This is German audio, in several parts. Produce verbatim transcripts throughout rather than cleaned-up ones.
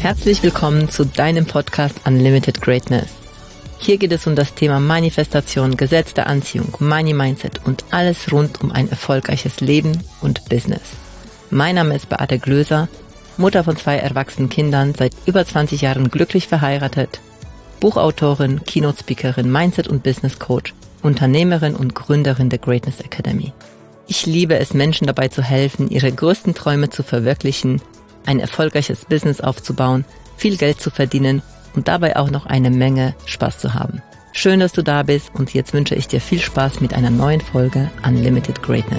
Herzlich willkommen zu deinem Podcast Unlimited Greatness. Hier geht es um das Thema Manifestation, Gesetz der Anziehung, Money Mindset und alles rund um ein erfolgreiches Leben und Business. Mein Name ist Beate Glöser, Mutter von zwei erwachsenen Kindern, seit über zwanzig Jahren glücklich verheiratet, Buchautorin, Keynote-Speakerin, Mindset- und Business-Coach, Unternehmerin und Gründerin der Greatness Academy. Ich liebe es, Menschen dabei zu helfen, ihre größten Träume zu verwirklichen, ein erfolgreiches Business aufzubauen, viel Geld zu verdienen und dabei auch noch eine Menge Spaß zu haben. Schön, dass du da bist und jetzt wünsche ich dir viel Spaß mit einer neuen Folge Unlimited Greatness.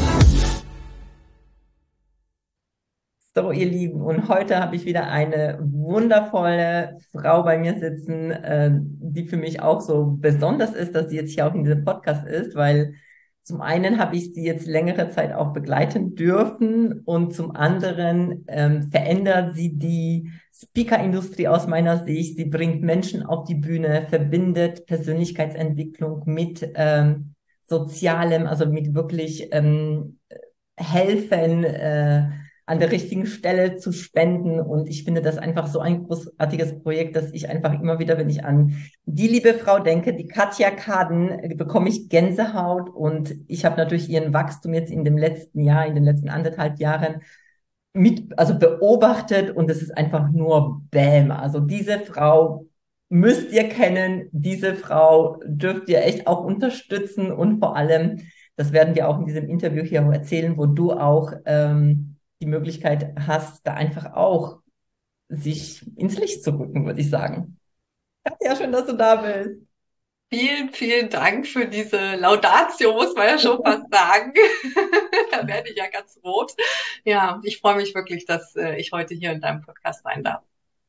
So, ihr Lieben, und heute habe ich wieder eine wundervolle Frau bei mir sitzen, äh, die für mich auch so besonders ist, dass sie jetzt hier auch in diesem Podcast ist, weil zum einen habe ich sie jetzt längere Zeit auch begleiten dürfen und zum anderen ähm, verändert sie die Speaker-Industrie aus meiner Sicht. Sie bringt Menschen auf die Bühne, verbindet Persönlichkeitsentwicklung mit ähm, Sozialem, also mit wirklich ähm, helfen, äh, an der richtigen Stelle zu spenden. Und ich finde das einfach so ein großartiges Projekt, dass ich einfach immer wieder, wenn ich an die liebe Frau denke, die Katja Kaden, bekomme ich Gänsehaut. Und ich habe natürlich ihren Wachstum jetzt in dem letzten Jahr, in den letzten anderthalb Jahren mit, also beobachtet. Und es ist einfach nur Bäm. Also diese Frau müsst ihr kennen. Diese Frau dürft ihr echt auch unterstützen. Und vor allem, das werden wir auch in diesem Interview hier erzählen, wo du auch ähm, die Möglichkeit hast, da einfach auch sich ins Licht zu rücken, würde ich sagen. Ja, schön, dass du da bist. Vielen, vielen Dank für diese Laudatio, muss man ja schon fast sagen. Da werde ich ja ganz rot. Ja, ich freue mich wirklich, dass äh, ich heute hier in deinem Podcast sein darf.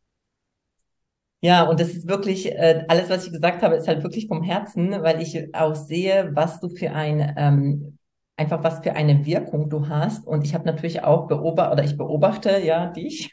Ja, und das ist wirklich, äh, alles, was ich gesagt habe, ist halt wirklich vom Herzen, weil ich auch sehe, was du für ein, ähm, einfach was für eine Wirkung du hast. Und ich habe natürlich auch beobachtet, oder ich beobachte ja dich.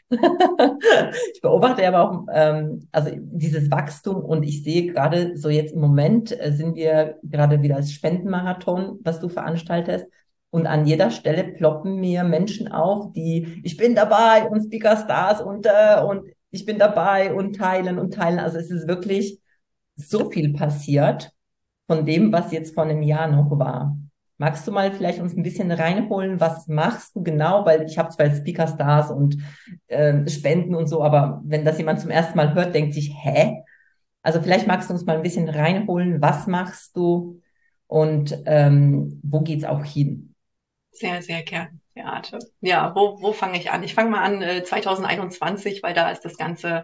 Ich beobachte aber auch, ähm, also dieses Wachstum und ich sehe gerade so jetzt im Moment äh, sind wir gerade wieder als Spendenmarathon, was du veranstaltest. Und an jeder Stelle ploppen mir Menschen auf, die, ich bin dabei und Speaker Stars und, äh, und ich bin dabei und teilen und teilen. Also es ist wirklich so viel passiert von dem, was jetzt vor einem Jahr noch war. Magst du mal vielleicht uns ein bisschen reinholen, was machst du genau? Weil ich habe zwar Speaker Stars und äh, Spenden und so, aber wenn das jemand zum ersten Mal hört, denkt sich, hä? Also vielleicht magst du uns mal ein bisschen reinholen, was machst du und ähm, wo geht's auch hin? Sehr, sehr gern, Beate. Ja, wo, wo fange ich an? Ich fange mal an äh, zwanzig einundzwanzig, weil da ist das Ganze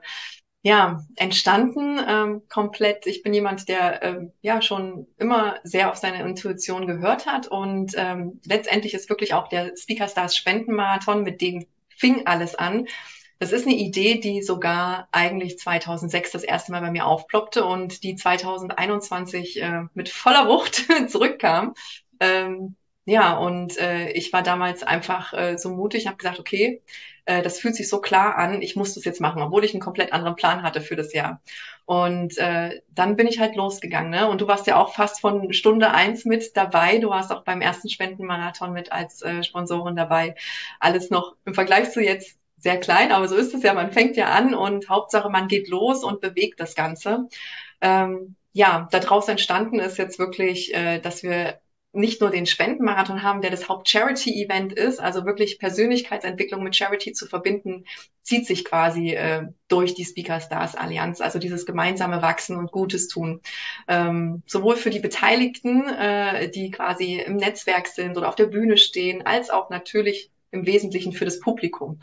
ja entstanden ähm, komplett. Ich bin jemand, der ähm, ja schon immer sehr auf seine Intuition gehört hat und ähm, letztendlich ist wirklich auch der Speaker Stars Spendenmarathon, mit dem fing alles an. Das ist eine Idee, die sogar eigentlich zweitausendsechs das erste Mal bei mir aufploppte und die zwanzig einundzwanzig äh, mit voller Wucht zurückkam. Ähm, ja, und äh, ich war damals einfach äh, so mutig, habe gesagt, okay, äh, das fühlt sich so klar an, ich muss das jetzt machen, obwohl ich einen komplett anderen Plan hatte für das Jahr. Und äh, dann bin ich halt losgegangen, ne? Und du warst ja auch fast von Stunde eins mit dabei. Du warst auch beim ersten Spendenmarathon mit als äh, Sponsorin dabei. Alles noch im Vergleich zu jetzt sehr klein, aber so ist es ja. Man fängt ja an und Hauptsache, man geht los und bewegt das Ganze. Ähm, ja, daraus entstanden ist jetzt wirklich, äh, dass wir nicht nur den Spendenmarathon haben, der das Haupt-Charity-Event ist, also wirklich Persönlichkeitsentwicklung mit Charity zu verbinden, zieht sich quasi äh, durch die Speaker Stars Allianz, also dieses gemeinsame Wachsen und Gutes tun. Ähm, sowohl für die Beteiligten, äh, die quasi im Netzwerk sind oder auf der Bühne stehen, als auch natürlich im Wesentlichen für das Publikum.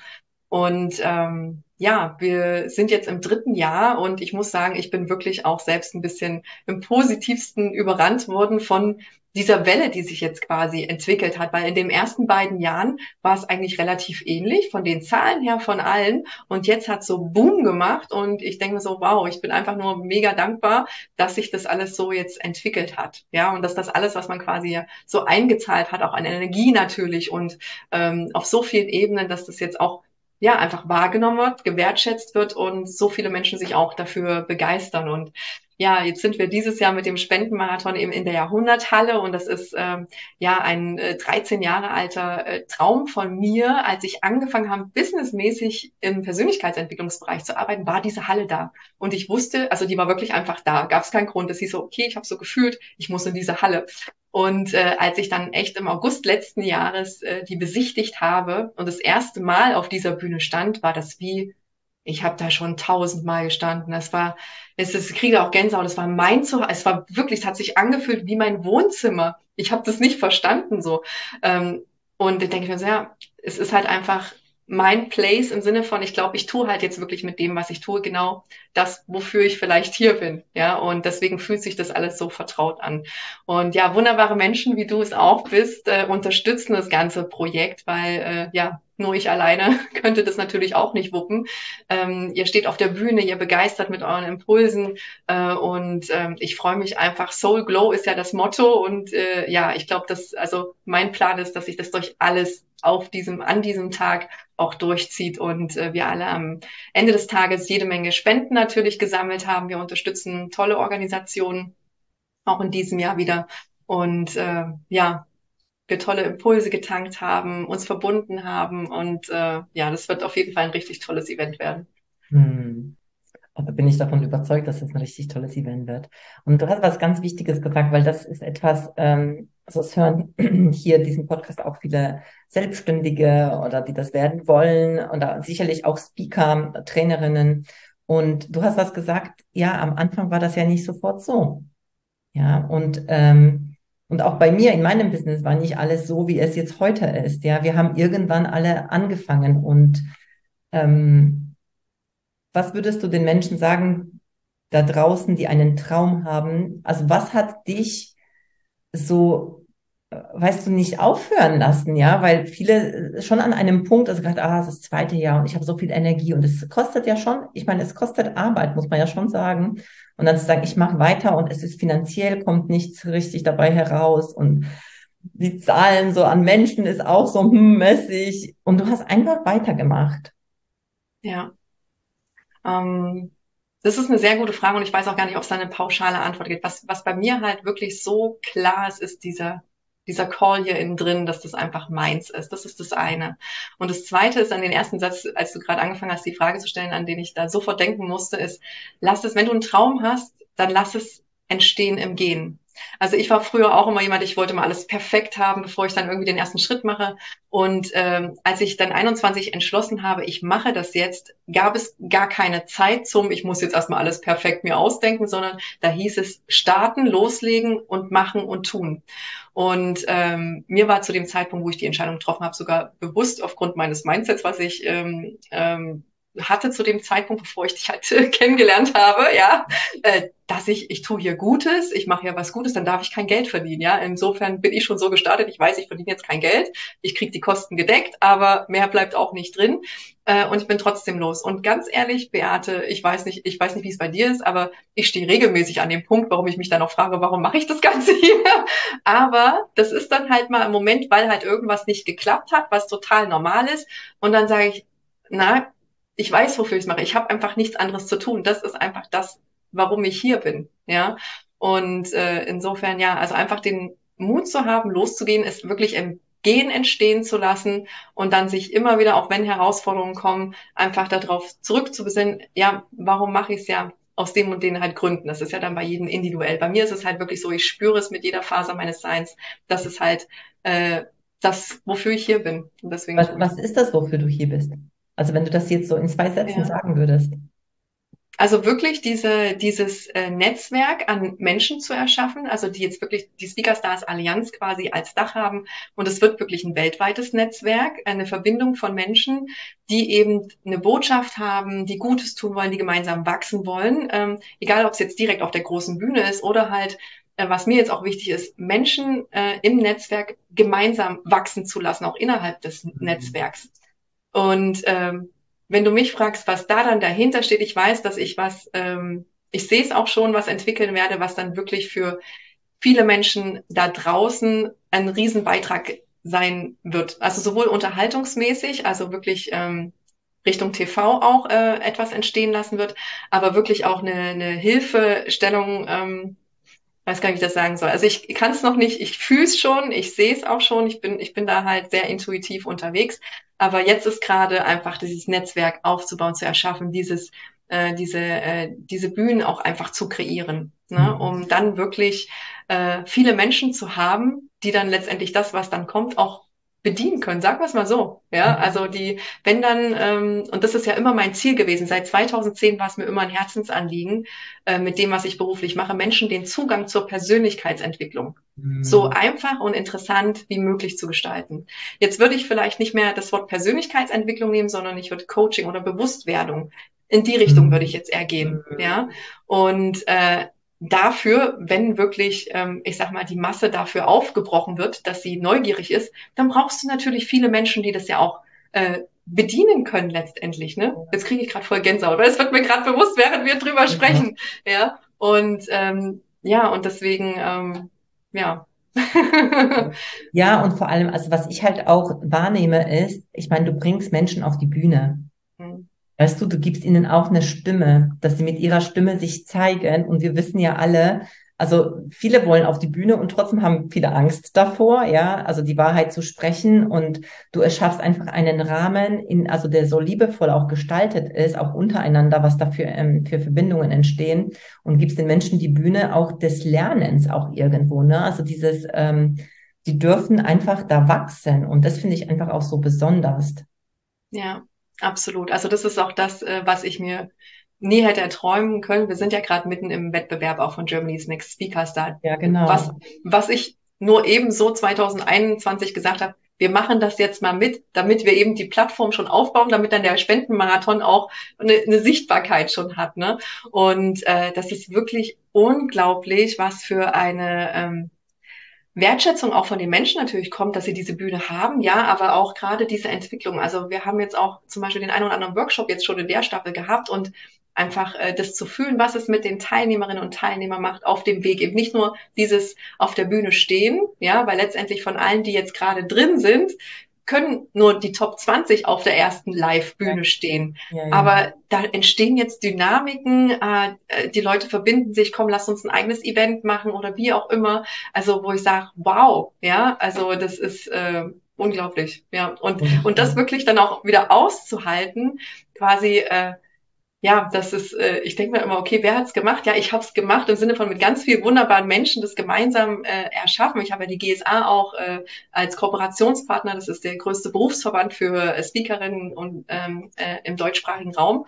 Und ähm, ja, wir sind jetzt im dritten Jahr und ich muss sagen, ich bin wirklich auch selbst ein bisschen im positivsten überrannt worden von dieser Welle, die sich jetzt quasi entwickelt hat, weil in den ersten beiden Jahren war es eigentlich relativ ähnlich von den Zahlen her von allen und jetzt hat so Boom gemacht und ich denke mir so, wow, ich bin einfach nur mega dankbar, dass sich das alles so jetzt entwickelt hat, ja, und dass das alles, was man quasi so eingezahlt hat, auch an Energie natürlich und ähm, auf so vielen Ebenen, dass das jetzt auch ja, einfach wahrgenommen wird, gewertschätzt wird und so viele Menschen sich auch dafür begeistern. Und ja, jetzt sind wir dieses Jahr mit dem Spendenmarathon eben in der Jahrhunderthalle und das ist ähm, ja ein äh, dreizehn Jahre alter äh, Traum von mir. Als ich angefangen habe, businessmäßig im Persönlichkeitsentwicklungsbereich zu arbeiten, war diese Halle da. Und ich wusste, also die war wirklich einfach da. Gab es keinen Grund. Es hieß so, okay, ich habe so gefühlt, ich muss in diese Halle. Und äh, als ich dann echt im August letzten Jahres äh, die besichtigt habe und das erste Mal auf dieser Bühne stand, war das wie, ich habe da schon tausendmal gestanden. Das war, es ist, ich kriege auch Gänsehaut. Es war mein Zuhause. Es war wirklich, es hat sich angefühlt wie mein Wohnzimmer. Ich habe das nicht verstanden so. Ähm, und dann denke ich mir so, ja, es ist halt einfach mein Place im Sinne von, ich glaube, ich tue halt jetzt wirklich mit dem, was ich tue, genau das, wofür ich vielleicht hier bin. Ja, und deswegen fühlt sich das alles so vertraut an. Und ja, wunderbare Menschen, wie du es auch bist, äh, unterstützen das ganze Projekt, weil äh, ja, nur ich alleine könnte das natürlich auch nicht wuppen. Ähm, ihr steht auf der Bühne, ihr begeistert mit euren Impulsen äh, und ähm, ich freue mich einfach. Soul Glow ist ja das Motto und äh, ja, ich glaube, dass also mein Plan ist, dass sich das durch alles auf diesem an diesem Tag auch durchzieht und äh, wir alle am Ende des Tages jede Menge Spenden natürlich gesammelt haben. Wir unterstützen tolle Organisationen auch in diesem Jahr wieder und äh, ja, wir tolle Impulse getankt haben, uns verbunden haben und äh, ja, das wird auf jeden Fall ein richtig tolles Event werden. Hm. Da bin ich davon überzeugt, dass es ein richtig tolles Event wird. Und du hast was ganz Wichtiges gesagt, weil das ist etwas, ähm, also es hören hier diesen Podcast auch viele Selbstständige oder die das werden wollen oder sicherlich auch Speaker, Trainerinnen. Und du hast was gesagt, ja, am Anfang war das ja nicht sofort so. Ja, und, ähm, und auch bei mir in meinem Business war nicht alles so, wie es jetzt heute ist. Ja, wir haben irgendwann alle angefangen und ähm, was würdest du den Menschen sagen da draußen, die einen Traum haben? Also was hat dich so, äh, weißt du, nicht aufhören lassen, ja? Weil viele äh, schon an einem Punkt, also gerade, ah, es ist das zweite Jahr und ich habe so viel Energie und es kostet ja schon, ich meine, es kostet Arbeit, muss man ja schon sagen. Und dann zu sagen, ich mache weiter und es ist finanziell, kommt nichts richtig dabei heraus und die Zahlen so an Menschen ist auch so hm, mäßig und du hast einfach weitergemacht. Ja, ähm, das ist eine sehr gute Frage und ich weiß auch gar nicht, ob es da eine pauschale Antwort gibt. Was, was bei mir halt wirklich so klar ist, ist dieser, dieser Call hier innen drin, dass das einfach meins ist. Das ist das eine. Und das zweite ist an den ersten Satz, als du gerade angefangen hast, die Frage zu stellen, an den ich da sofort denken musste, ist, lass es, wenn du einen Traum hast, dann lass es entstehen im Gehen. Also ich war früher auch immer jemand, ich wollte mal alles perfekt haben, bevor ich dann irgendwie den ersten Schritt mache. Und ähm, als ich dann einundzwanzig entschlossen habe, ich mache das jetzt, gab es gar keine Zeit zum, ich muss jetzt erstmal alles perfekt mir ausdenken, sondern da hieß es starten, loslegen und machen und tun. Und ähm, mir war zu dem Zeitpunkt, wo ich die Entscheidung getroffen habe, sogar bewusst aufgrund meines Mindsets, was ich ähm, ähm, hatte zu dem Zeitpunkt, bevor ich dich halt äh, kennengelernt habe, ja, äh, dass ich, ich tue hier Gutes, ich mache hier was Gutes, dann darf ich kein Geld verdienen, ja. Insofern bin ich schon so gestartet, ich weiß, ich verdiene jetzt kein Geld, ich kriege die Kosten gedeckt, aber mehr bleibt auch nicht drin äh, und ich bin trotzdem los. Und ganz ehrlich, Beate, ich weiß nicht, ich weiß nicht, wie es bei dir ist, aber ich stehe regelmäßig an dem Punkt, warum ich mich dann auch frage, warum mache ich das Ganze hier? Aber das ist dann halt mal im Moment, weil halt irgendwas nicht geklappt hat, was total normal ist. Und dann sage ich, na, ich weiß, wofür ich es mache. Ich habe einfach nichts anderes zu tun. Das ist einfach das, warum ich hier bin. Ja. Und äh, insofern, ja, also einfach den Mut zu haben, loszugehen, ist wirklich im Gehen entstehen zu lassen und dann sich immer wieder, auch wenn Herausforderungen kommen, einfach darauf zurückzubesinnen, ja, warum mache ich es ja? Aus dem und den halt Gründen. Das ist ja dann bei jedem individuell. Bei mir ist es halt wirklich so, ich spüre es mit jeder Faser meines Seins, dass es halt äh, das, wofür ich hier bin. Und deswegen Was, tue ich was es. ist das, wofür du hier bist? Also wenn du das jetzt so in zwei Sätzen Ja. sagen würdest. Also wirklich diese, dieses äh, Netzwerk an Menschen zu erschaffen, also die jetzt wirklich die Speaker Stars Allianz quasi als Dach haben. Und es wird wirklich ein weltweites Netzwerk, eine Verbindung von Menschen, die eben eine Botschaft haben, die Gutes tun wollen, die gemeinsam wachsen wollen. Ähm, egal, ob es jetzt direkt auf der großen Bühne ist oder halt, äh, was mir jetzt auch wichtig ist, Menschen äh, im Netzwerk gemeinsam wachsen zu lassen, auch innerhalb des Netzwerks. Und ähm, wenn du mich fragst, was da dann dahinter steht, ich weiß, dass ich was, ähm, ich sehe es auch schon, was entwickeln werde, was dann wirklich für viele Menschen da draußen ein Riesenbeitrag sein wird. Also sowohl unterhaltungsmäßig, also wirklich ähm, Richtung T V auch äh, etwas entstehen lassen wird, aber wirklich auch eine, eine Hilfestellung, ähm, weiß gar nicht, wie ich das sagen soll. Also ich kann es noch nicht, ich fühle es schon, ich sehe es auch schon, ich bin, ich bin da halt sehr intuitiv unterwegs. Aber jetzt ist gerade einfach dieses Netzwerk aufzubauen, zu erschaffen, dieses, äh, diese, äh, diese Bühnen auch einfach zu kreieren, ne? Mhm. Um dann wirklich äh, viele Menschen zu haben, die dann letztendlich das, was dann kommt, auch bedienen können. Sagen wir es mal so. Ja, also die, wenn dann, ähm, und das ist ja immer mein Ziel gewesen, seit zweitausendzehn war es mir immer ein Herzensanliegen, äh, mit dem, was ich beruflich mache, Menschen den Zugang zur Persönlichkeitsentwicklung so Mhm. einfach und interessant wie möglich zu gestalten. Jetzt würde ich vielleicht nicht mehr das Wort Persönlichkeitsentwicklung nehmen, sondern ich würde Coaching oder Bewusstwerdung. In die Richtung würde ich Mhm. jetzt eher gehen, ja. Mhm. Und äh, dafür, wenn wirklich, ähm, ich sag mal, die Masse dafür aufgebrochen wird, dass sie neugierig ist, dann brauchst du natürlich viele Menschen, die das ja auch äh, bedienen können letztendlich. Ne? Jetzt kriege ich gerade voll Gänsehaut, weil es wird mir gerade bewusst, während wir drüber Ja. sprechen. Ja, und ähm, ja, und deswegen, ähm, ja. Ja, und vor allem, also was ich halt auch wahrnehme, ist, ich meine, du bringst Menschen auf die Bühne. Weißt du, du gibst ihnen auch eine Stimme, dass sie mit ihrer Stimme sich zeigen. Und wir wissen ja alle, also viele wollen auf die Bühne und trotzdem haben viele Angst davor, ja, also die Wahrheit zu sprechen. Und du erschaffst einfach einen Rahmen, in, also der so liebevoll auch gestaltet ist, auch untereinander, was da für, ähm, für Verbindungen entstehen und gibst den Menschen die Bühne auch des Lernens auch irgendwo, ne? Also dieses, ähm, die dürfen einfach da wachsen. Und das finde ich einfach auch so besonders. Ja, absolut. Also das ist auch das, äh, was ich mir nie hätte erträumen können. Wir sind ja gerade mitten im Wettbewerb auch von Germany's Next Speaker Star. Ja, Was, genau. was ich nur eben so zwanzig einundzwanzig gesagt habe, wir machen das jetzt mal mit, damit wir eben die Plattform schon aufbauen, damit dann der Spendenmarathon auch eine, eine Sichtbarkeit schon hat. Ne? Und äh, das ist wirklich unglaublich, was für eine ähm, Wertschätzung auch von den Menschen natürlich kommt, dass sie diese Bühne haben, ja, aber auch gerade diese Entwicklung. Also wir haben jetzt auch zum Beispiel den einen oder anderen Workshop jetzt schon in der Staffel gehabt und einfach äh, das zu fühlen, was es mit den Teilnehmerinnen und Teilnehmern macht auf dem Weg. Eben nicht nur dieses auf der Bühne stehen, ja, weil letztendlich von allen, die jetzt gerade drin sind, können nur die Top zwanzig auf der ersten Ja, Live-Bühne stehen. ja, ja. Aber da entstehen jetzt Dynamiken, äh, die Leute verbinden sich, komm, lass uns ein eigenes Event machen oder wie auch immer. Also wo ich sage, wow, ja, also das ist äh, unglaublich, ja. Und und das Wunderschön. wirklich dann auch wieder auszuhalten, quasi, äh, ja, das ist, äh, ich denke mir immer, okay, wer hat's gemacht? Ja, ich habe es gemacht im Sinne von mit ganz vielen wunderbaren Menschen das gemeinsam äh, erschaffen. Ich habe ja die G S A auch äh, als Kooperationspartner. Das ist der größte Berufsverband für äh, Speakerinnen und ähm, äh, im deutschsprachigen Raum.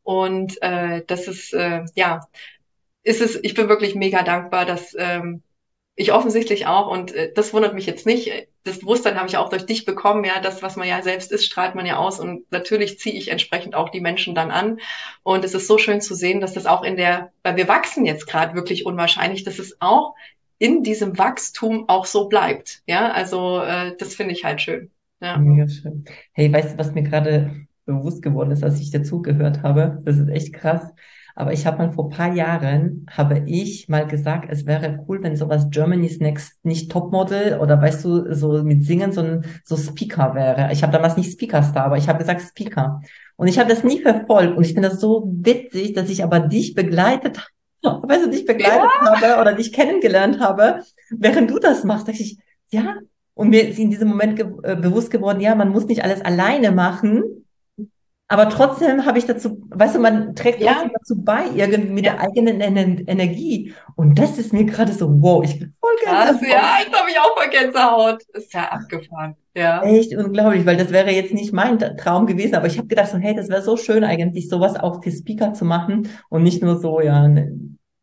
Und äh, das ist äh, ja, ist es. Ich bin wirklich mega dankbar, dass ähm, ich offensichtlich auch, und äh, das wundert mich jetzt nicht. Das Bewusstsein habe ich auch durch dich bekommen. Ja, das, was man ja selbst ist, strahlt man ja aus. Und natürlich ziehe ich entsprechend auch die Menschen dann an. Und es ist so schön zu sehen, dass das auch in der, weil wir wachsen jetzt gerade wirklich unwahrscheinlich, dass es auch in diesem Wachstum auch so bleibt. Ja, also äh, das finde ich halt schön. Ja. Mega schön. Hey, weißt du, was mir gerade bewusst geworden ist, als ich dir zugehört habe? Das ist echt krass. Aber ich habe mal vor ein paar Jahren, habe ich mal gesagt, es wäre cool, wenn sowas Germany's Next nicht Topmodel oder weißt du, so mit Singen, sondern so Speaker wäre. Ich habe damals nicht Speakerstar, aber ich habe gesagt Speaker. Und ich habe das nie verfolgt. Und ich finde das so witzig, dass ich aber dich begleitet habe, weißt du, dich begleitet Ja, habe oder dich kennengelernt habe, während du das machst. Da dachte ich, ja, und mir ist in diesem Moment ge äh, bewusst geworden, ja, man muss nicht alles alleine machen, aber trotzdem habe ich dazu, weißt du, man trägt trotzdem ja, dazu bei, irgendwie mit der ja. eigenen Ener Energie. Und das ist mir gerade so, wow, ich bin voll Krass, Gänsehaut. ja, jetzt habe ich auch voll Gänsehaut. Ist ja abgefahren. Ja. Echt unglaublich, weil das wäre jetzt nicht mein Traum gewesen, aber ich habe gedacht so, hey, das wäre so schön eigentlich, sowas auch für Speaker zu machen und nicht nur so, ja, ne,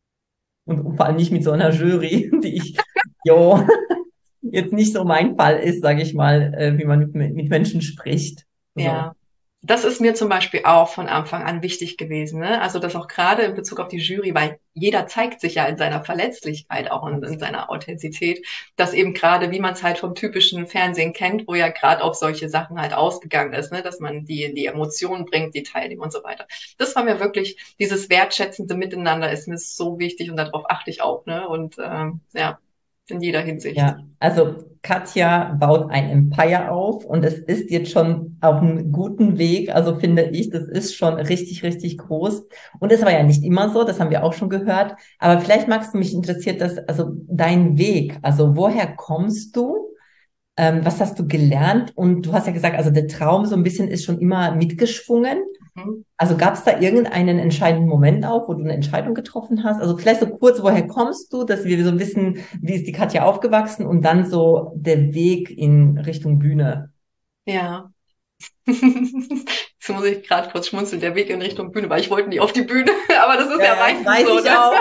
und vor allem nicht mit so einer Jury, die ich, jo, jetzt nicht so mein Fall ist, sage ich mal, äh, wie man mit, mit Menschen spricht. So. Ja, das ist mir zum Beispiel auch von Anfang an wichtig gewesen, ne? Also das auch gerade in Bezug auf die Jury, weil jeder zeigt sich ja in seiner Verletzlichkeit, auch in, in seiner Authentizität, dass eben gerade, wie man es halt vom typischen Fernsehen kennt, wo ja gerade auf solche Sachen halt ausgegangen ist, ne? Dass man die die Emotionen bringt, die Teilnehmer und so weiter. Das war mir wirklich, dieses wertschätzende Miteinander ist mir so wichtig und darauf achte ich auch, ne? Und ähm, ja. in jeder Hinsicht. Ja, also Katja baut ein Empire auf und es ist jetzt schon auf einem guten Weg. Also finde ich, das ist schon richtig, richtig groß. Und es war ja nicht immer so, das haben wir auch schon gehört. Aber vielleicht magst du mich interessiert, dass, also dein Weg, also woher kommst du? Ähm, was hast du gelernt? Und du hast ja gesagt, also der Traum so ein bisschen ist schon immer mitgeschwungen. Mhm. Also gab es da irgendeinen entscheidenden Moment auch, wo du eine Entscheidung getroffen hast? Also vielleicht so kurz, woher kommst du, dass wir so wissen, wie ist die Katja aufgewachsen und dann so der Weg in Richtung Bühne. Ja. Jetzt muss ich gerade kurz schmunzeln, der Weg in Richtung Bühne, weil ich wollte nie auf die Bühne, aber das ist Ja, ja ja, meistens weiß so, ich ne? auch.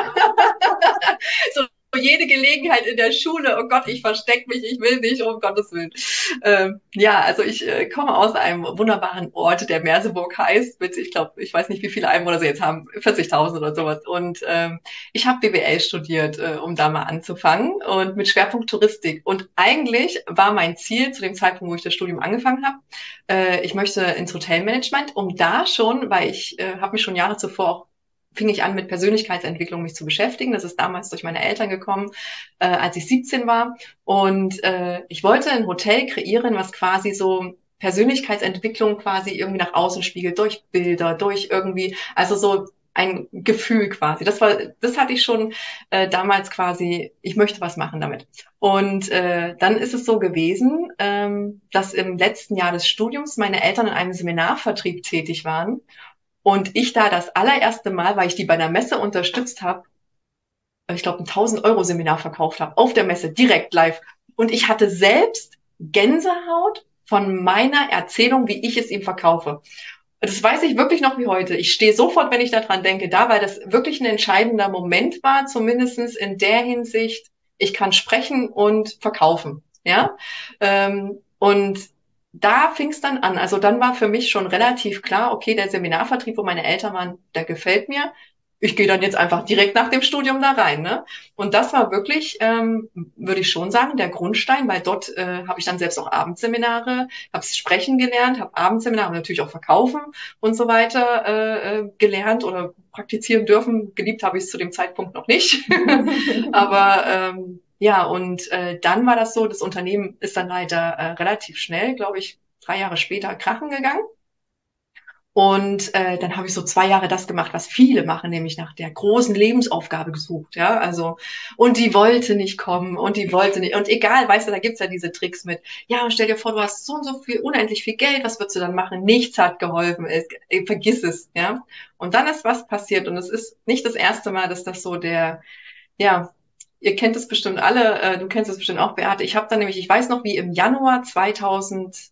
So jede Gelegenheit in der Schule, oh Gott, ich verstecke mich, ich will nicht, um Gottes Willen. Ähm, ja, also ich äh, komme aus einem wunderbaren Ort, der Merseburg heißt, mit, ich glaube, ich weiß nicht, wie viele Einwohner sie jetzt haben, vierzigtausend oder sowas. Und ähm, ich habe B W L studiert, äh, um da mal anzufangen und mit Schwerpunkt Touristik. Und eigentlich war mein Ziel zu dem Zeitpunkt, wo ich das Studium angefangen habe, äh, ich möchte ins Hotelmanagement, um da schon, weil ich äh, habe mich schon Jahre zuvor auch fing ich an, mit Persönlichkeitsentwicklung mich zu beschäftigen. Das ist damals durch meine Eltern gekommen, äh, als ich siebzehn war. Und äh, ich wollte ein Hotel kreieren, was quasi so Persönlichkeitsentwicklung quasi irgendwie nach außen spiegelt, durch Bilder, durch irgendwie, also so ein Gefühl quasi. Das war, das hatte ich schon äh, damals quasi, ich möchte was machen damit. Und äh, dann ist es so gewesen, ähm, dass im letzten Jahr des Studiums meine Eltern in einem Seminarvertrieb tätig waren und ich da das allererste Mal, weil ich die bei einer Messe unterstützt habe, ich glaube, ein tausend-Euro-Seminar verkauft habe, auf der Messe, direkt live. Und ich hatte selbst Gänsehaut von meiner Erzählung, wie ich es ihm verkaufe. Das weiß ich wirklich noch wie heute. Ich stehe sofort, wenn ich daran denke, da, weil das wirklich ein entscheidender Moment war, zumindestens in der Hinsicht, ich kann sprechen und verkaufen. Ja, ähm, und da fing es dann an. Also dann war für mich schon relativ klar, okay, der Seminarvertrieb, wo meine Eltern waren, der gefällt mir. Ich gehe dann jetzt einfach direkt nach dem Studium da rein. Ne? Und das war wirklich, ähm, würde ich schon sagen, der Grundstein, weil dort äh, habe ich dann selbst auch Abendseminare, habe sprechen gelernt, habe Abendseminare natürlich auch verkaufen und so weiter äh, äh, gelernt oder praktizieren dürfen. Geliebt habe ich es zu dem Zeitpunkt noch nicht. Aber ähm, ja, und äh, dann war das so, das Unternehmen ist dann leider äh, relativ schnell, glaube ich, drei Jahre später krachen gegangen. Und äh, dann habe ich so zwei Jahre das gemacht, was viele machen, nämlich nach der großen Lebensaufgabe gesucht, ja, also und die wollte nicht kommen und die wollte nicht und egal, weißt du, da gibt's ja diese Tricks mit, ja, stell dir vor, du hast so und so viel, unendlich viel Geld, was würdest du dann machen? Nichts hat geholfen, es, äh, vergiss es, ja. Und dann ist was passiert und es ist nicht das erste Mal, dass das so der, ja, ihr kennt es bestimmt alle, äh, du kennst es bestimmt auch, Beate. Ich habe dann nämlich, ich weiß noch, wie im Januar zweitausendzehn,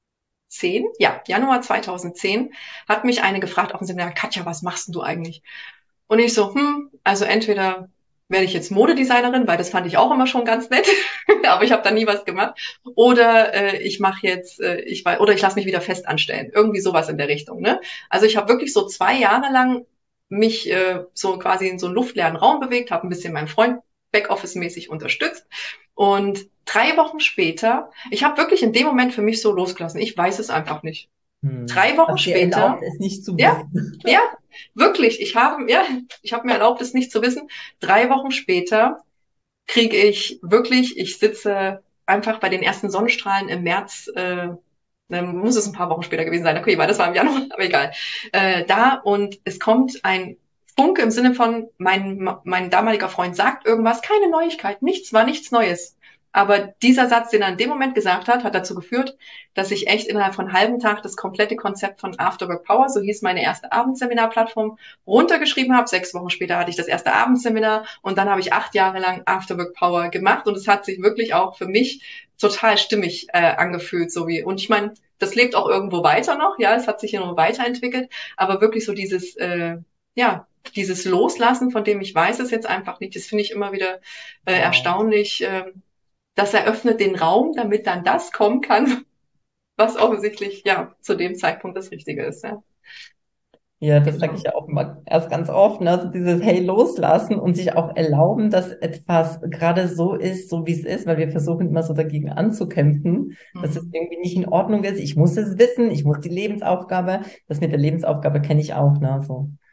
ja, Januar zweitausendzehn, hat mich eine gefragt auf dem Seminar, Katja, was machst denn du eigentlich? Und ich so, hm, also entweder werde ich jetzt Modedesignerin, weil das fand ich auch immer schon ganz nett, aber ich habe da nie was gemacht. Oder äh, ich mache jetzt, äh, ich weiß, oder ich lasse mich wieder fest anstellen. Irgendwie sowas in der Richtung. Ne? Also ich habe wirklich so zwei Jahre lang mich äh, so quasi in so einen luftleeren Raum bewegt, habe ein bisschen meinen Freund Backoffice-mäßig unterstützt. Und drei Wochen später, ich habe wirklich in dem Moment für mich so losgelassen. Ich weiß es einfach nicht. Hm. Drei Wochen Hast dir erlaubt, später, es nicht zu ja, wissen. ja, wirklich, ich habe, ja, ich habe mir erlaubt, es nicht zu wissen. Drei Wochen später kriege ich wirklich, ich sitze einfach bei den ersten Sonnenstrahlen im März, äh, dann muss es ein paar Wochen später gewesen sein, okay, weil das war im Januar, aber egal, äh, da und es kommt ein Funke im Sinne von, mein, mein damaliger Freund sagt irgendwas, keine Neuigkeit, nichts, war nichts Neues. Aber dieser Satz, den er in dem Moment gesagt hat, hat dazu geführt, dass ich echt innerhalb von einem halben Tag das komplette Konzept von Afterwork Power, so hieß meine erste Abendseminarplattform, runtergeschrieben habe. Sechs Wochen später hatte ich das erste Abendseminar und dann habe ich acht Jahre lang Afterwork Power gemacht und es hat sich wirklich auch für mich total stimmig äh, angefühlt, so wie, und ich meine, das lebt auch irgendwo weiter noch, ja, es hat sich ja noch weiterentwickelt, aber wirklich so dieses, äh, ja, dieses Loslassen, von dem ich weiß es jetzt einfach nicht, das finde ich immer wieder äh, Wow. erstaunlich. Äh, das eröffnet den Raum, damit dann das kommen kann, was offensichtlich ja zu dem Zeitpunkt das Richtige ist. Ja, Ja, das sage ich genau. ja auch immer erst ganz oft, ne? Also dieses Hey loslassen und sich auch erlauben, dass etwas gerade so ist, so wie es ist, weil wir versuchen immer so dagegen anzukämpfen, dass es Mhm. irgendwie nicht in Ordnung ist. Ich muss es wissen, ich muss die Lebensaufgabe, das mit der Lebensaufgabe kenne ich auch, ne? So.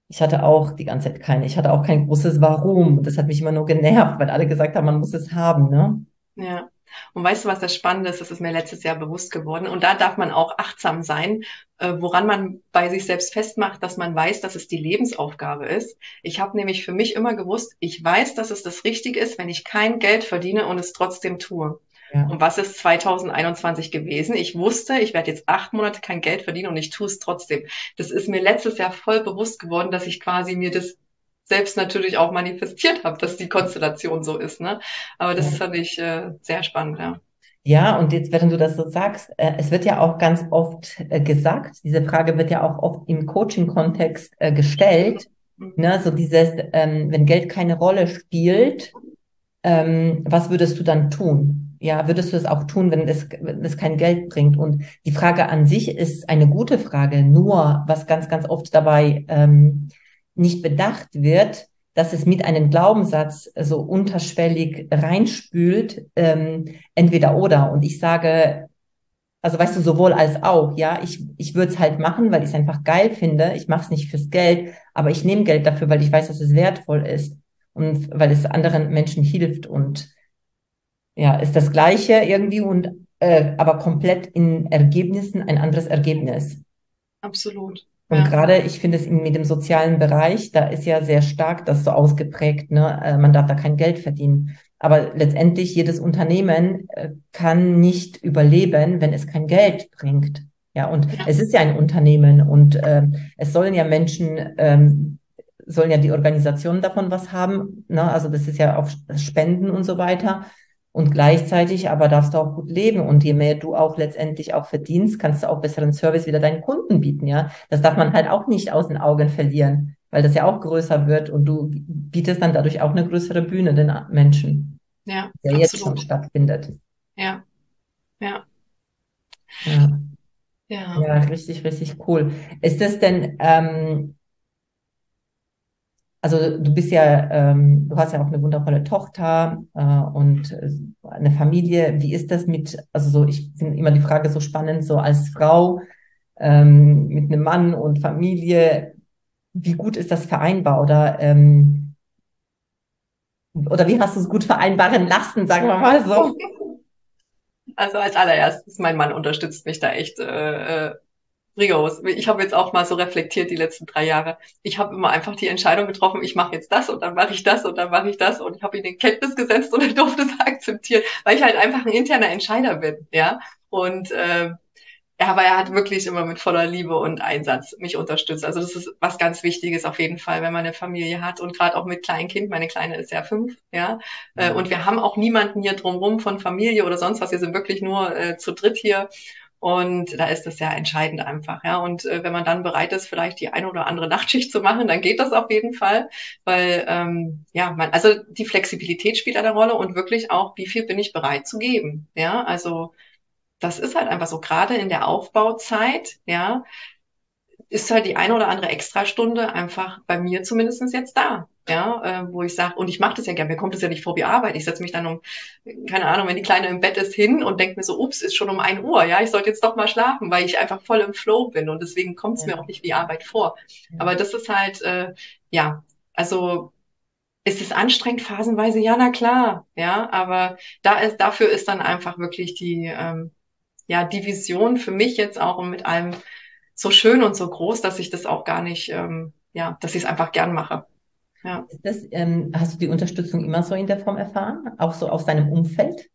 Ich hatte auch die ganze Zeit keine. Ich hatte auch kein großes Warum. Das hat mich immer nur genervt, weil alle gesagt haben, man muss es haben, ne? Ja. Und weißt du, was das Spannende ist? Das ist mir letztes Jahr bewusst geworden. Und da darf man auch achtsam sein, äh, woran man bei sich selbst festmacht, dass man weiß, dass es die Lebensaufgabe ist. Ich habe nämlich für mich immer gewusst, ich weiß, dass es das Richtige ist, wenn ich kein Geld verdiene und es trotzdem tue. Ja. Und was ist zwanzig einundzwanzig gewesen? Ich wusste, ich werde jetzt acht Monate kein Geld verdienen und ich tue es trotzdem. Das ist mir letztes Jahr voll bewusst geworden, dass ich quasi mir das selbst natürlich auch manifestiert habe, dass die Konstellation so ist, ne? Aber das Ja. fand ich äh, sehr spannend, ja. Ja, und jetzt, während du das so sagst, äh, es wird ja auch ganz oft äh, gesagt, diese Frage wird ja auch oft im Coaching-Kontext äh, gestellt, Mhm. ne? So dieses, ähm, wenn Geld keine Rolle spielt, ähm, was würdest du dann tun? Ja, würdest du es auch tun, wenn es, wenn es kein Geld bringt? Und die Frage an sich ist eine gute Frage, nur was ganz, ganz oft dabei ähm, nicht bedacht wird, dass es mit einem Glaubenssatz so unterschwellig reinspült, ähm, entweder oder. Und ich sage, also weißt du, sowohl als auch, ja, ich, ich würde es halt machen, weil ich es einfach geil finde. Ich mache es nicht fürs Geld, aber ich nehme Geld dafür, weil ich weiß, dass es wertvoll ist und weil es anderen Menschen hilft und ja, ist das Gleiche irgendwie und äh, aber komplett in Ergebnissen ein anderes Ergebnis. Absolut. Und Ja. gerade, ich finde es in, mit dem sozialen Bereich, da ist ja sehr stark das so ausgeprägt, ne? Äh, man darf da kein Geld verdienen. Aber letztendlich jedes Unternehmen äh, kann nicht überleben, wenn es kein Geld bringt. Ja, und Ja. es ist ja ein Unternehmen und ähm, es sollen ja Menschen, ähm, sollen ja die Organisationen davon was haben, ne? Also das ist ja auf Spenden und so weiter. Und gleichzeitig aber darfst du auch gut leben. Und je mehr du auch letztendlich auch verdienst, kannst du auch besseren Service wieder deinen Kunden bieten, ja. Das darf man halt auch nicht aus den Augen verlieren, weil das ja auch größer wird und du bietest dann dadurch auch eine größere Bühne den Menschen, Ja, der jetzt schon absolut. stattfindet. Ja, ja, Ja, ja. ja, richtig, richtig cool. Ist das denn, ähm, also du bist ja, ähm, du hast ja auch eine wundervolle Tochter äh, und äh, eine Familie. Wie ist das mit, also so, ich finde immer die Frage so spannend, so als Frau ähm, mit einem Mann und Familie, wie gut ist das vereinbar oder, ähm, oder wie hast du es gut vereinbaren lassen, sagen wir mal so? Also als allererstes, mein Mann unterstützt mich da echt äh, äh, rigoros. Ich habe jetzt auch mal so reflektiert die letzten drei Jahre. Ich habe immer einfach die Entscheidung getroffen, ich mache jetzt das und dann mache ich das und dann mache ich das und ich habe ihn in Kenntnis gesetzt und er durfte es akzeptieren, weil ich halt einfach ein interner Entscheider bin, ja. Und äh, ja, aber er hat wirklich immer mit voller Liebe und Einsatz mich unterstützt. Also das ist was ganz Wichtiges auf jeden Fall, wenn man eine Familie hat und gerade auch mit kleinen Kind. Meine Kleine ist ja fünf, ja. Äh, Und wir haben auch niemanden hier drumherum von Familie oder sonst was. Wir sind wirklich nur äh, zu dritt hier. Und da ist das ja entscheidend einfach, ja. Und äh, wenn man dann bereit ist, vielleicht die eine oder andere Nachtschicht zu machen, dann geht das auf jeden Fall, weil ähm, ja, man, also die Flexibilität spielt eine Rolle und wirklich auch, wie viel bin ich bereit zu geben, ja. Also das ist halt einfach so, gerade in der Aufbauzeit, ja, ist halt die eine oder andere Extrastunde einfach bei mir zumindestens jetzt da. Ja, äh, wo ich sage, und ich mache das ja gern, mir kommt das ja nicht vor wie Arbeit. Ich setze mich dann um, keine Ahnung, wenn die Kleine im Bett ist, hin und denke mir so, ups, ist schon um ein Uhr, ja, ich sollte jetzt doch mal schlafen, weil ich einfach voll im Flow bin und deswegen kommt es mir auch Ja, nicht wie Arbeit vor. ja. Aber das ist halt, äh, ja, also ist es anstrengend phasenweise? Ja, na klar, ja, aber da ist, dafür ist dann einfach wirklich die, ähm, ja, die Vision für mich jetzt auch und mit allem so schön und so groß, dass ich das auch gar nicht, ähm, ja, dass ich es einfach gern mache. Ja. Ist das, ähm, hast du die Unterstützung immer so in der Form erfahren? Auch so aus deinem Umfeld?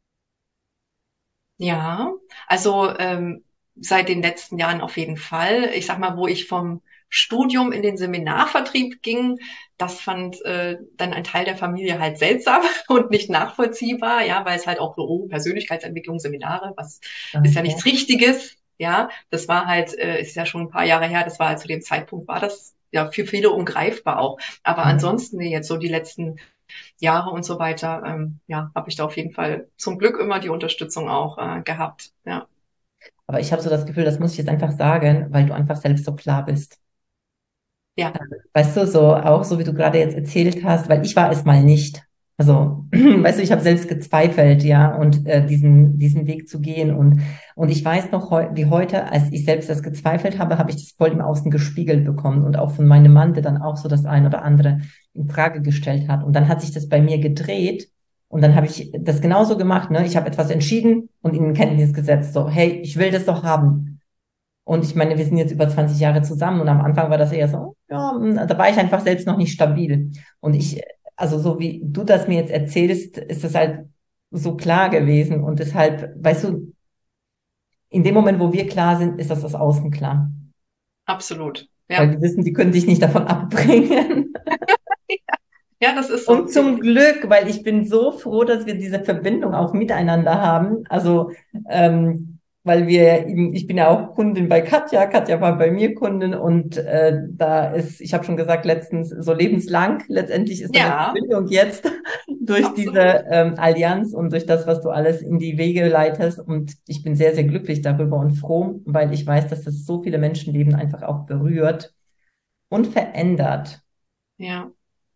Ja, also ähm, seit den letzten Jahren auf jeden Fall. Ich sag mal, wo ich vom Studium in den Seminarvertrieb ging, das fand äh, dann ein Teil der Familie halt seltsam und nicht nachvollziehbar, ja, weil es halt auch so, oh, Persönlichkeitsentwicklung, Seminare, was ist ja Okay. nichts Richtiges, ja. Das war halt, äh, ist ja schon ein paar Jahre her, das war halt zu dem Zeitpunkt, war das ja für viele ungreifbar auch. Aber Mhm. ansonsten, nee, jetzt so die letzten Jahre und so weiter, ähm, ja, habe ich da auf jeden Fall zum Glück immer die Unterstützung auch äh, gehabt. Ja, Aber ich habe so das Gefühl, das muss ich jetzt einfach sagen, weil du einfach selbst so klar bist. ja, Weißt du, so auch so wie du gerade jetzt erzählt hast, weil ich war es mal nicht. Also, weißt du, ich habe selbst gezweifelt, ja, und äh, diesen, diesen Weg zu gehen. Und, und ich weiß noch heu wie heute, als ich selbst das gezweifelt habe, habe ich das voll im Außen gespiegelt bekommen und auch von meinem Mann, der dann auch so das ein oder andere in Frage gestellt hat. Und dann hat sich das bei mir gedreht und dann habe ich das genauso gemacht, ne? Ich habe etwas entschieden und in Kenntnis gesetzt, so, hey, ich will das doch haben. Und ich meine, wir sind jetzt über zwanzig Jahre zusammen und am Anfang war das eher so, ja, da war ich einfach selbst noch nicht stabil. Und ich, also so wie du das mir jetzt erzählst, ist das halt so klar gewesen. Und deshalb, weißt du, in dem Moment, wo wir klar sind, ist das das Außen klar. Absolut. Weil Ja. die wissen, die können dich nicht davon abbringen. Ja, das ist so. Und zum Glück, weil ich bin so froh, dass wir diese Verbindung auch miteinander haben. Also, ähm, weil wir eben, ich bin ja auch Kundin bei Katja, Katja war bei mir Kundin und äh, da ist, ich habe schon gesagt, letztens so lebenslang, letztendlich ist da eine Ja, Verbindung jetzt durch diese absolut. ähm, Allianz und durch das, was du alles in die Wege leitest. Und ich bin sehr, sehr glücklich darüber und froh, weil ich weiß, dass das so viele Menschenleben einfach auch berührt und verändert. Ja.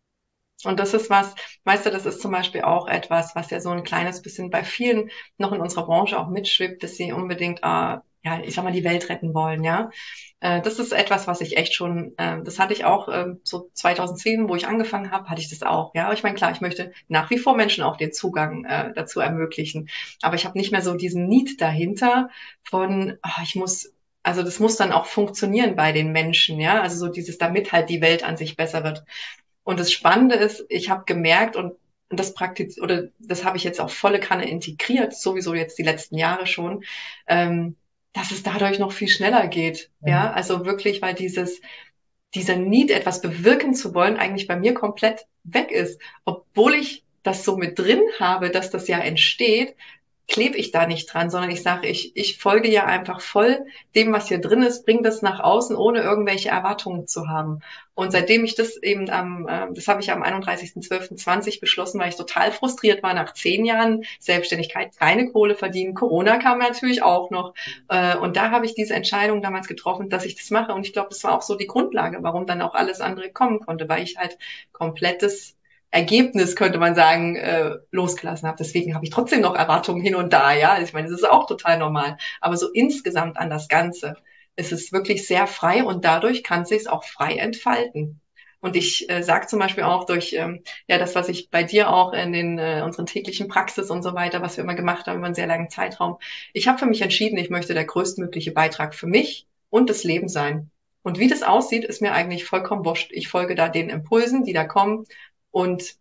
Und das ist was, weißt du, das ist zum Beispiel auch etwas, was ja so ein kleines bisschen bei vielen noch in unserer Branche auch mitschwebt, dass sie unbedingt, äh, ja, ich sag mal, die Welt retten wollen, ja. Äh, das ist etwas, was ich echt schon, äh, das hatte ich auch äh, so zweitausendzehn, wo ich angefangen habe, hatte ich das auch, ja. Aber ich meine, klar, ich möchte nach wie vor Menschen auch den Zugang äh, dazu ermöglichen. Aber ich habe nicht mehr so diesen Need dahinter von, ah, ich muss, also das muss dann auch funktionieren bei den Menschen, ja. Also so dieses, damit halt die Welt an sich besser wird. Und das Spannende ist, ich habe gemerkt und, und das praktiz oder das habe ich jetzt auf volle Kanne integriert, sowieso jetzt die letzten Jahre schon, ähm, dass es dadurch noch viel schneller geht. Ja. Ja, also wirklich, weil dieses, dieser Need, etwas bewirken zu wollen, eigentlich bei mir komplett weg ist. Obwohl ich das so mit drin habe, dass das ja entsteht, klebe ich da nicht dran, sondern ich sage, ich, ich folge ja einfach voll dem, was hier drin ist, bringe das nach außen, ohne irgendwelche Erwartungen zu haben. Und seitdem ich das eben am, äh, das habe ich am einunddreißigsten zwölften zwanzig beschlossen, weil ich total frustriert war nach zehn Jahren Selbstständigkeit, keine Kohle verdienen. Corona kam natürlich auch noch. Äh, und da habe ich diese Entscheidung damals getroffen, dass ich das mache. Und ich glaube, das war auch so die Grundlage, warum dann auch alles andere kommen konnte, weil ich halt komplettes Ergebnis, könnte man sagen, äh, losgelassen habe. Deswegen habe ich trotzdem noch Erwartungen hin und da, ja. Ich meine, das ist auch total normal. Aber so insgesamt an das Ganze ist es wirklich sehr frei und dadurch kann es sich auch frei entfalten. Und ich äh, sage zum Beispiel auch durch ähm, ja das, was ich bei dir auch in den äh, unseren täglichen Praxis und so weiter, was wir immer gemacht haben über einen sehr langen Zeitraum. Ich habe für mich entschieden, ich möchte der größtmögliche Beitrag für mich und das Leben sein. Und wie das aussieht, ist mir eigentlich vollkommen wurscht. Ich folge da den Impulsen, die da kommen und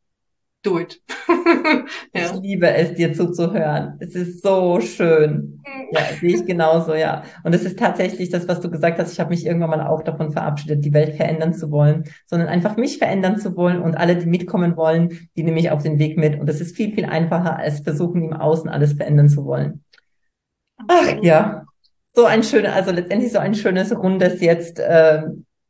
do it. Ich Ja. liebe es, dir zuzuhören. Es ist so schön. Ja, sehe ich genauso, ja. Und es ist tatsächlich das, was du gesagt hast. Ich habe mich irgendwann mal auch davon verabschiedet, die Welt verändern zu wollen, sondern einfach mich verändern zu wollen und alle, die mitkommen wollen, die nehme ich auf den Weg mit. Und das ist viel, viel einfacher, als versuchen, im Außen alles verändern zu wollen. Ach Absolut. ja, so ein schönes, also letztendlich so ein schönes Rundes jetzt, äh,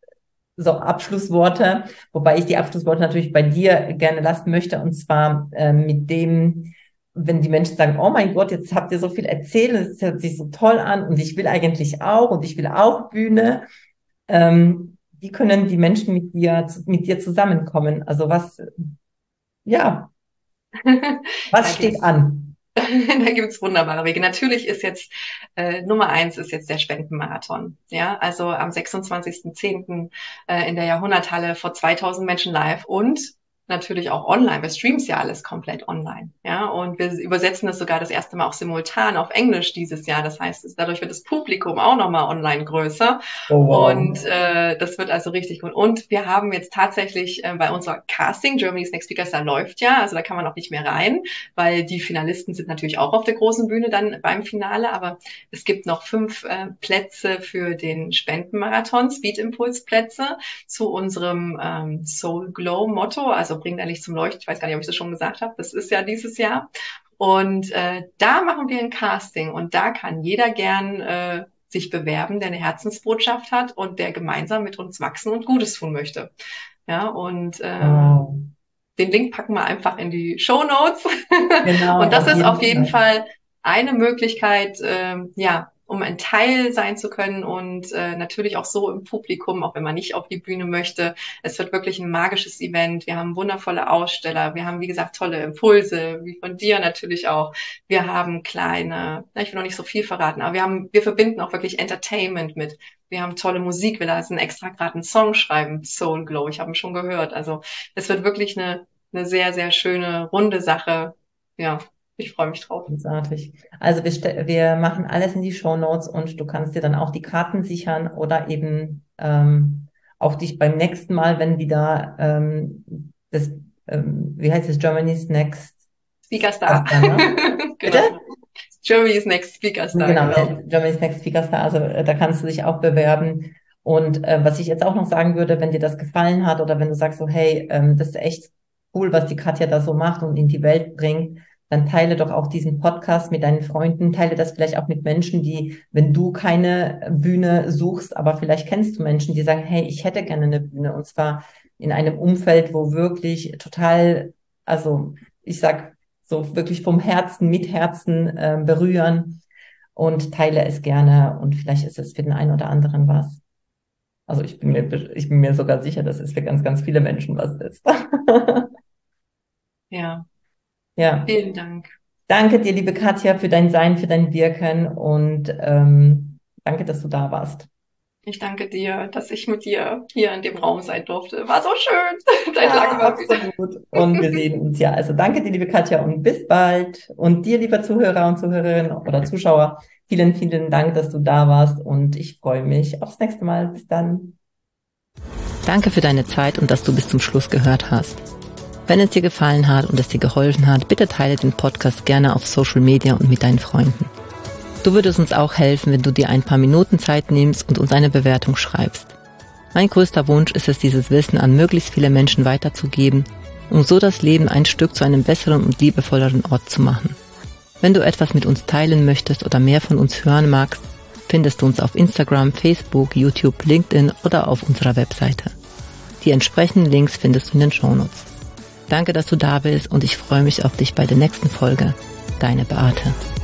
so Abschlussworte, wobei ich die Abschlussworte natürlich bei dir gerne lassen möchte, und zwar äh, mit dem, wenn die Menschen sagen, oh mein Gott, jetzt habt ihr so viel erzählt, es hört sich so toll an und ich will eigentlich auch und ich will auch Bühne. Ähm, wie können die Menschen mit dir, mit dir zusammenkommen? Also was, ja, Da was steht gibt's an? Da gibt's wunderbare Wege. Natürlich ist jetzt äh, Nummer eins ist jetzt der Spendenmarathon. Ja, also am sechsundzwanzigsten zehnten Äh, in der Jahrhunderthalle vor zweitausend Menschen live und natürlich auch online. Wir streamen es ja alles komplett online. Ja, und wir übersetzen das sogar das erste Mal auch simultan auf Englisch dieses Jahr. Das heißt, dadurch wird das Publikum auch nochmal online größer. Oh, Und wow. äh, das wird also richtig gut. Und wir haben jetzt tatsächlich äh, bei unserer Casting, Germany's Next Speaker Star läuft ja, also da kann man auch nicht mehr rein, weil die Finalisten sind natürlich auch auf der großen Bühne dann beim Finale, aber es gibt noch fünf äh, Plätze für den Spendenmarathon, Speed Impulse Plätze zu unserem ähm, Soul Glow Motto, also bringt eigentlich zum Leuchten. Ich weiß gar nicht, ob ich das schon gesagt habe. Das ist ja dieses Jahr. Und äh, da machen wir ein Casting und da kann jeder gern äh, sich bewerben, der eine Herzensbotschaft hat und der gemeinsam mit uns wachsen und Gutes tun möchte. Ja, und ähm, Wow. den Link packen wir einfach in die Show Notes. Genau, Und das auf ist auf jeden jeden Fall. Fall eine Möglichkeit, ähm, ja, um ein Teil sein zu können und äh, natürlich auch so im Publikum, auch wenn man nicht auf die Bühne möchte. Es wird wirklich ein magisches Event. Wir haben wundervolle Aussteller. Wir haben, wie gesagt, tolle Impulse, wie von dir natürlich auch. Wir haben kleine, na, ich will noch nicht so viel verraten, aber wir haben, wir verbinden auch wirklich Entertainment mit. Wir haben tolle Musik. Wir lassen extra gerade einen Song schreiben, Soul Glow. Ich habe ihn schon gehört. Also es wird wirklich eine, eine sehr, sehr schöne, runde Sache. Ja, ich freue mich drauf. Großartig. Also wir, ste- wir machen alles in die Shownotes und du kannst dir dann auch die Karten sichern oder eben ähm, auch dich beim nächsten Mal, wenn wieder ähm, das, ähm, wie heißt es, Germany's Next Speaker Star. Star, ne? Bitte? Genau. Germany's Next Speaker Star. Genau, Genau. äh, Germany's Next Speaker Star, also äh, da kannst du dich auch bewerben. Und äh, was ich jetzt auch noch sagen würde, wenn dir das gefallen hat oder wenn du sagst so, hey, ähm, das ist echt cool, was die Katja da so macht und in die Welt bringt, dann teile doch auch diesen Podcast mit deinen Freunden, teile das vielleicht auch mit Menschen, die, wenn du keine Bühne suchst, aber vielleicht kennst du Menschen, die sagen, hey, ich hätte gerne eine Bühne und zwar in einem Umfeld, wo wirklich total, also ich sag so wirklich vom Herzen, mit Herzen äh, berühren und teile es gerne und vielleicht ist es für den einen oder anderen was. Also ich bin mir, ich bin mir sogar sicher, dass es für ganz, ganz viele Menschen was ist. Ja, Ja. vielen Dank. Danke dir, liebe Katja, für dein Sein, für dein Wirken und ähm, danke, dass du da warst. Ich danke dir, dass ich mit dir hier in dem Raum sein durfte. War so schön. Seit langem Ja, mal wieder. absolut. Und wir sehen uns ja. Also danke dir, liebe Katja, und bis bald. Und dir, lieber Zuhörer und Zuhörerinnen oder Zuschauer, vielen, vielen Dank, dass du da warst und ich freue mich aufs nächste Mal. Bis dann. Danke für deine Zeit und dass du bis zum Schluss gehört hast. Wenn es dir gefallen hat und es dir geholfen hat, bitte teile den Podcast gerne auf Social Media und mit deinen Freunden. Du würdest uns auch helfen, wenn du dir ein paar Minuten Zeit nimmst und uns eine Bewertung schreibst. Mein größter Wunsch ist es, dieses Wissen an möglichst viele Menschen weiterzugeben, um so das Leben ein Stück zu einem besseren und liebevolleren Ort zu machen. Wenn du etwas mit uns teilen möchtest oder mehr von uns hören magst, findest du uns auf Instagram, Facebook, YouTube, LinkedIn oder auf unserer Webseite. Die entsprechenden Links findest du in den Shownotes. Danke, dass du da bist und ich freue mich auf dich bei der nächsten Folge. Deine Beate.